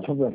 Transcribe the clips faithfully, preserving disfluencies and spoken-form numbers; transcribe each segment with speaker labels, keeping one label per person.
Speaker 1: Por favor.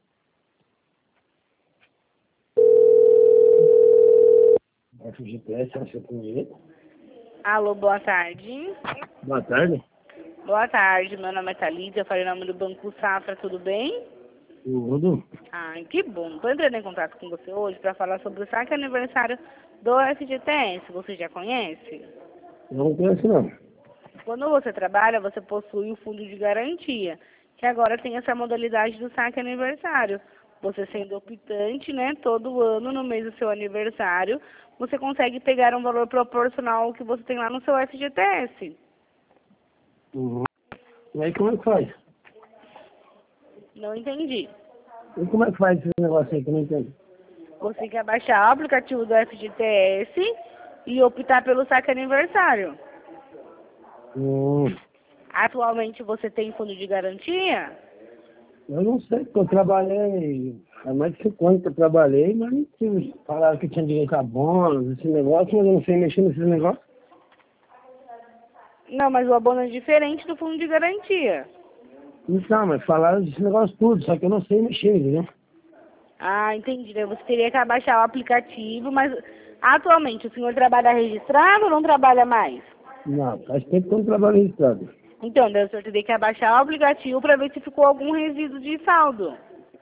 Speaker 1: F G T S, acha com ele?
Speaker 2: Alô, boa tarde.
Speaker 1: Boa tarde.
Speaker 2: Boa tarde, meu nome é Thalita, eu falei o nome do Banco Safra, tudo bem?
Speaker 1: Tudo.
Speaker 2: Ah, que bom. Estou entrando em contato com você hoje para falar sobre o saque aniversário do F G T S. Você já conhece?
Speaker 1: Eu não conheço, não.
Speaker 2: Quando você trabalha, você possui o fundo de garantia, que agora tem essa modalidade do saque aniversário. Você sendo optante, né, todo ano, no mês do seu aniversário, você consegue pegar um valor proporcional ao que você tem lá no seu F G T S.
Speaker 1: Uhum. E aí, como é que faz?
Speaker 2: Não entendi.
Speaker 1: E como é que faz esse negócio aí que eu não entendo?
Speaker 2: Você quer baixar o aplicativo do F G T S e optar pelo saque aniversário.
Speaker 1: Hum.
Speaker 2: Atualmente você tem fundo de garantia?
Speaker 1: Eu não sei, porque eu trabalhei, há mais de cinco anos que eu trabalhei, mas não tive. Falaram que tinha direito a bônus, esse negócio, mas eu não sei mexer nesses negócios.
Speaker 2: Não, mas o abono é diferente do fundo de garantia.
Speaker 1: Então, mas falaram desse negócio tudo, só que eu não sei mexer, entendeu?
Speaker 2: Ah, entendi. Daí você teria que abaixar o aplicativo, mas atualmente o senhor trabalha registrado ou não trabalha mais?
Speaker 1: Não, faz tempo que eu não trabalho registrado.
Speaker 2: Então, daí o senhor teria que abaixar o aplicativo para ver se ficou algum resíduo de saldo.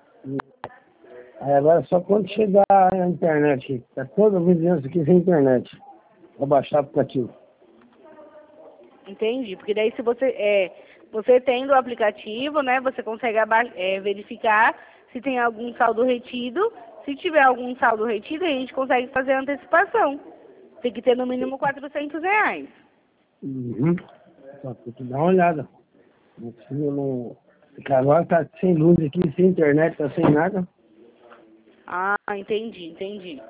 Speaker 1: Aí agora só quando chegar a internet, tá toda a vizinhança aqui sem internet, pra baixar o aplicativo.
Speaker 2: Entendi, porque daí se você, é, você tendo o aplicativo, né, você consegue aba- é, verificar se tem algum saldo retido. Se tiver algum saldo retido, a gente consegue fazer a antecipação. Tem que ter no mínimo quatrocentos reais.
Speaker 1: Uhum. Só tem que dar uma olhada. Não precisa não. Porque agora tá sem luz aqui, sem internet, tá sem nada.
Speaker 2: Ah, entendi, entendi.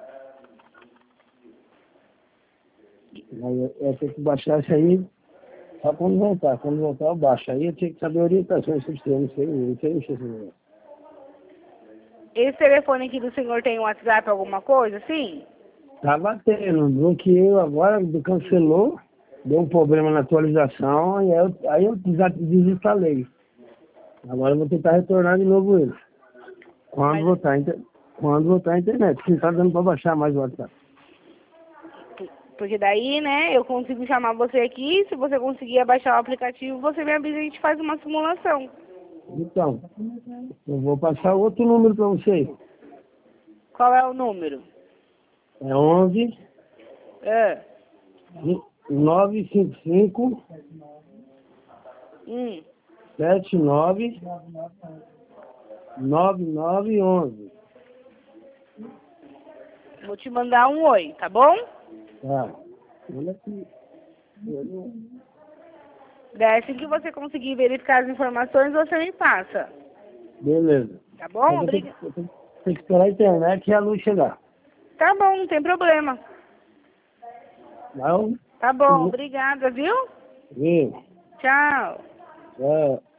Speaker 1: Aí eu, eu tenho que baixar isso aí só quando voltar. Quando voltar eu baixo. Aí eu tinha que saber orientações sobre isso, eu não sei, eu não sei mexer esse negócio.
Speaker 2: Esse telefone aqui do senhor tem um WhatsApp, alguma coisa, sim?
Speaker 1: Tava tendo, bloqueei agora, cancelou, deu um problema na atualização, e aí eu, aí eu desa- desinstalei. Agora eu vou tentar retornar de novo ele. Quando
Speaker 2: Mas,
Speaker 1: voltar a inter... quando voltar a internet, que não tá dando pra baixar mais o WhatsApp.
Speaker 2: porque daí, né, eu consigo chamar você aqui, se você conseguir abaixar o aplicativo, você me avisa e a gente faz uma simulação.
Speaker 1: Então, eu vou passar outro número pra você.
Speaker 2: Qual é o número?
Speaker 1: É onze,
Speaker 2: É.
Speaker 1: nove cinco cinco,
Speaker 2: Hum.
Speaker 1: sete nove, nove nove onze.
Speaker 2: Vou te mandar um oi, tá bom?
Speaker 1: Tá. Olha aqui.
Speaker 2: Daí, assim que você conseguir verificar as informações, você me passa.
Speaker 1: Beleza.
Speaker 2: Tá
Speaker 1: Só
Speaker 2: bom?
Speaker 1: que eu tenho,
Speaker 2: Obrig...
Speaker 1: que- eu tenho tenho que esperar a internet e a luz chegar.
Speaker 2: Tá bom, não tem problema.
Speaker 1: Não?
Speaker 2: Tá bom, obrigada, viu?
Speaker 1: Sim.
Speaker 2: Tchau.
Speaker 1: É.